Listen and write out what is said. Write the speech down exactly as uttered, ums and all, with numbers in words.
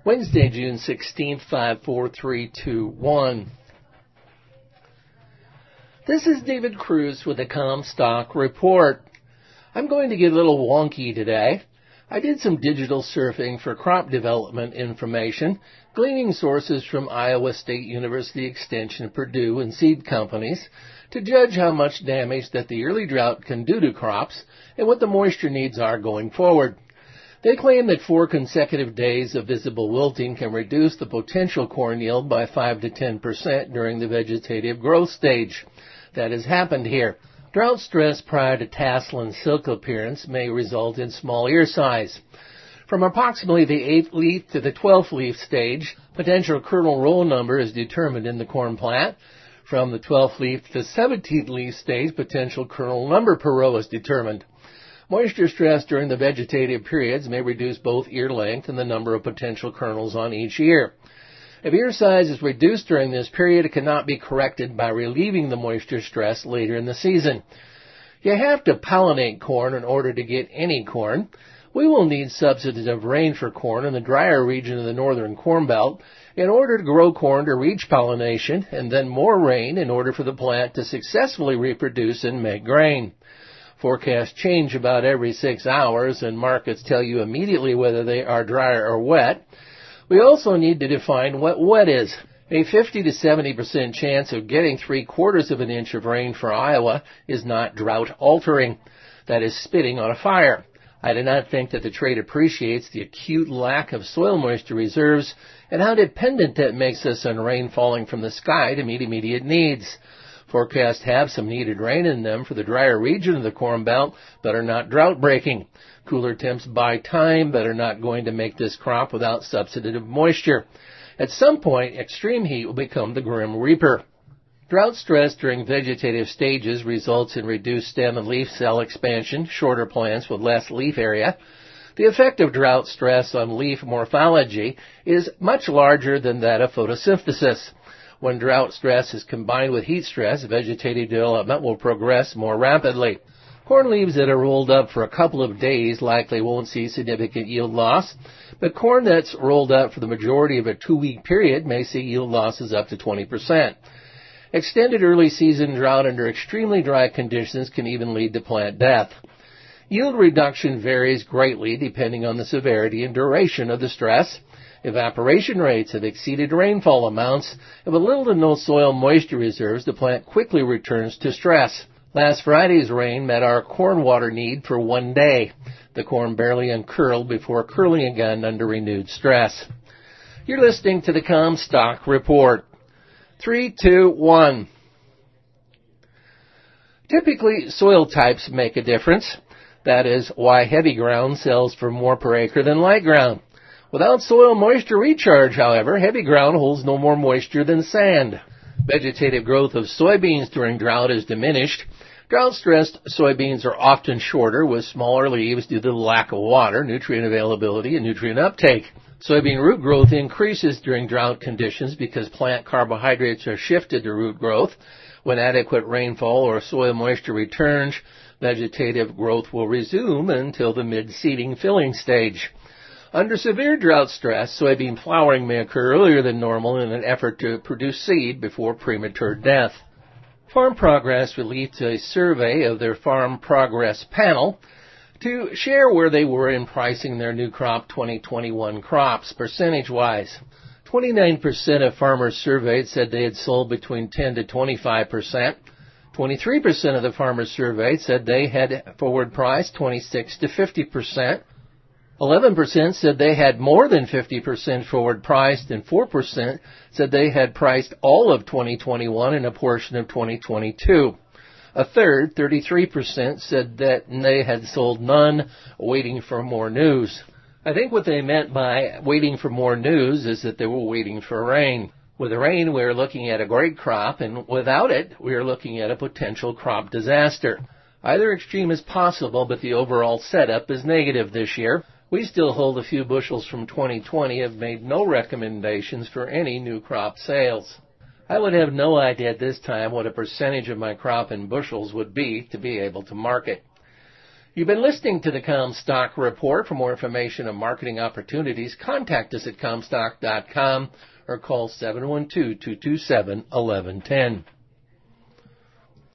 Wednesday, June sixteenth, five four three two one. This is David Cruz with the Comstock Report. I'm going to get a little wonky today. I did some digital surfing for crop development information, gleaning sources from Iowa State University Extension, Purdue, and seed companies to judge how much damage that the early drought can do to crops and what the moisture needs are going forward. They claim that four consecutive days of visible wilting can reduce the potential corn yield by five to ten percent during the vegetative growth stage. That has happened here. Drought stress prior to tassel and silk appearance may result in small ear size. From approximately the eighth leaf to the twelfth leaf stage, potential kernel roll number is determined in the corn plant. From the twelfth leaf to the seventeenth leaf stage, potential kernel number per row is determined. Moisture stress during the vegetative periods may reduce both ear length and the number of potential kernels on each ear. If ear size is reduced during this period, it cannot be corrected by relieving the moisture stress later in the season. You have to pollinate corn in order to get any corn. We will need substantive rain for corn in the drier region of the northern corn belt in order to grow corn to reach pollination, and then more rain in order for the plant to successfully reproduce and make grain. Forecasts change about every six hours, and markets tell you immediately whether they are dry or wet. We also need to define what wet is. A fifty to seventy percent chance of getting three quarters of an inch of rain for Iowa is not drought altering. That is spitting on a fire. I do not think that the trade appreciates the acute lack of soil moisture reserves and how dependent that makes us on rain falling from the sky to meet immediate needs. Forecasts have some needed rain in them for the drier region of the Corn Belt, but are not drought-breaking. Cooler temps buy time, but are not going to make this crop without substantive moisture. At some point, extreme heat will become the grim reaper. Drought stress during vegetative stages results in reduced stem and leaf cell expansion, shorter plants with less leaf area. The effect of drought stress on leaf morphology is much larger than that of photosynthesis. When drought stress is combined with heat stress, vegetative development will progress more rapidly. Corn leaves that are rolled up for a couple of days likely won't see significant yield loss, but corn that's rolled up for the majority of a two-week period may see yield losses up to twenty percent. Extended early season drought under extremely dry conditions can even lead to plant death. Yield reduction varies greatly depending on the severity and duration of the stress. Evaporation rates have exceeded rainfall amounts. If a little to no soil moisture reserves, the plant quickly returns to stress. Last Friday's rain met our corn water need for one day. The corn barely uncurled before curling again under renewed stress. You're listening to the Comstock Report. Three, two, one. Typically, soil types make a difference. That is why heavy ground sells for more per acre than light ground. Without soil moisture recharge, however, heavy ground holds no more moisture than sand. Vegetative growth of soybeans during drought is diminished. Drought-stressed soybeans are often shorter with smaller leaves due to the lack of water, nutrient availability, and nutrient uptake. Soybean root growth increases during drought conditions because plant carbohydrates are shifted to root growth. When adequate rainfall or soil moisture returns, vegetative growth will resume until the mid-seeding filling stage. Under severe drought stress, soybean flowering may occur earlier than normal in an effort to produce seed before premature death. Farm Progress released a survey of their Farm Progress panel to share where they were in pricing their new crop twenty twenty-one crops percentage-wise. twenty-nine percent of farmers surveyed said they had sold between ten to twenty-five percent. twenty-three percent of the farmers surveyed said they had forward priced twenty-six to fifty percent. eleven percent said they had more than fifty percent forward priced, and four percent said they had priced all of twenty twenty-one and a portion of twenty twenty-two. A third, thirty-three percent, said that they had sold none, waiting for more news. I think what they meant by waiting for more news is that they were waiting for rain. With the rain, we are looking at a great crop, and without it, we are looking at a potential crop disaster. Either extreme is possible, but the overall setup is negative this year. We still hold a few bushels from twenty twenty and have made no recommendations for any new crop sales. I would have no idea at this time what a percentage of my crop in bushels would be to be able to market. You've been listening to the Comstock Report. For more information on marketing opportunities, contact us at comstock dot com or call seven one two, two two seven, one one one zero.